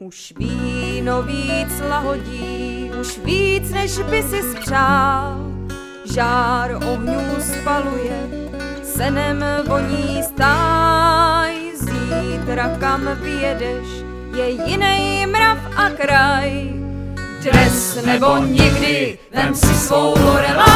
Už víno víc lahodí, už víc než by si spřál. Žár ohňů spaluje, senem voní stáj. Zítra kam vyjedeš, je jiný mrav a kraj. Dnes nebo nikdy, vem si svou Lorelaj.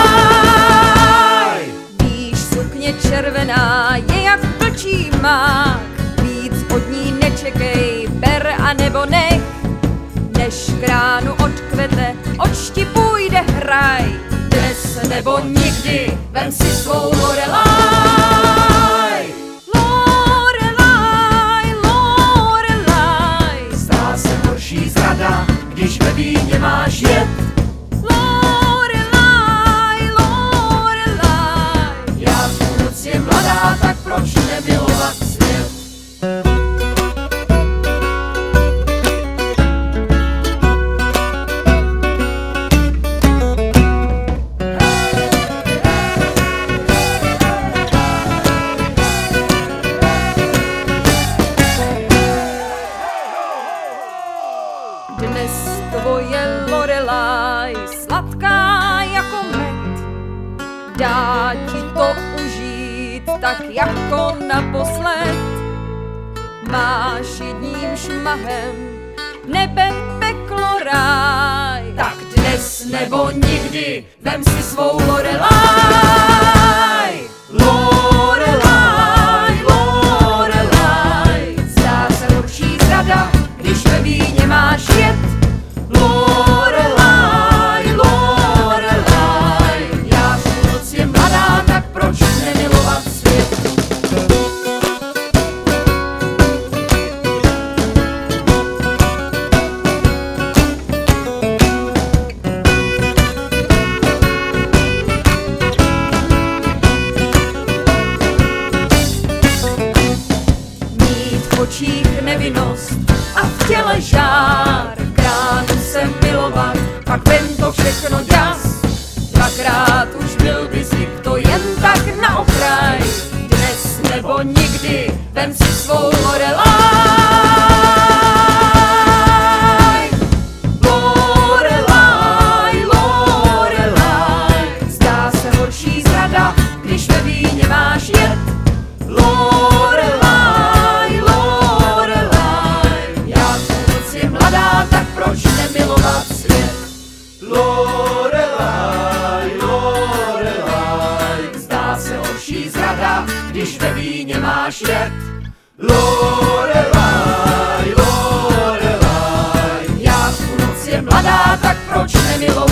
Víš, sukně červená je jak vlčí mák. Víc od ní nečekej, ber a nebo nech. Než kránu odkvete, očti půjde hraj. Dnes nebo nikdy, vem si svou Lorelaj. Lorelaj, Lorelaj. Zdá se horší zrada, když ve víně máš jet. Lorelaj, Lorelaj. Já v noc je mladá, tak proč nemilovat svět? Dnes tvoje Lorelaj, sladká jako med, dá ti to užít tak jako naposled. Máš jedním šmahem nebe, peklo, ráj. Tak dnes nebo nikdy, vem si svou Lorelaj. Lorelaj, Lorelaj. Zdá se horší zrada, když ve víně máš jet. Lorelaj, Lorelaj. Já v noc je mladá, tak proč nemilovat svět? Mít v očích nevinnost a v těle žár, kránu se milovat, pak vem to všechno děs. Dvakrát už byl by zvyk, to jen tak na okraj. Dnes nebo nikdy, vem si svou Lorelaj. Lorelaj, Lorelaj. Zdá se horší zrada, když ve víně máš jet. Lorelaj, Lorelaj. Já tu noc je mladá, tak proč nemilovat svět? Lorelaj, Lorelaj. Zdá se horší zrada, když ve víně máš jet. Lorelaj, Lorelaj. Já tu noc je mladá, tak proč nemilovat?